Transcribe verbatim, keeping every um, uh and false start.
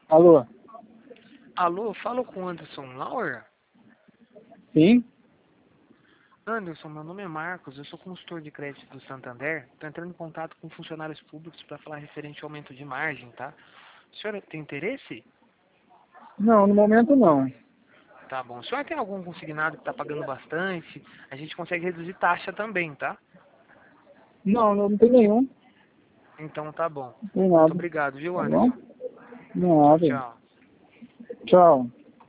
Alô? Alô, falo com o Anderson Lauer? Sim? Anderson, meu nome é Marcos, eu sou consultor de crédito do Santander. Estou entrando em contato com funcionários públicos para falar referente ao aumento de margem, tá? O senhor tem interesse? Não, no momento não. Tá bom. O senhor tem algum consignado que está pagando bastante? A gente consegue reduzir taxa também, tá? Não, não tem nenhum. Então tá bom. Não tem Muito nada. obrigado, viu, Tá bom? Anderson? Tchau, Nada. tchau. Tchau.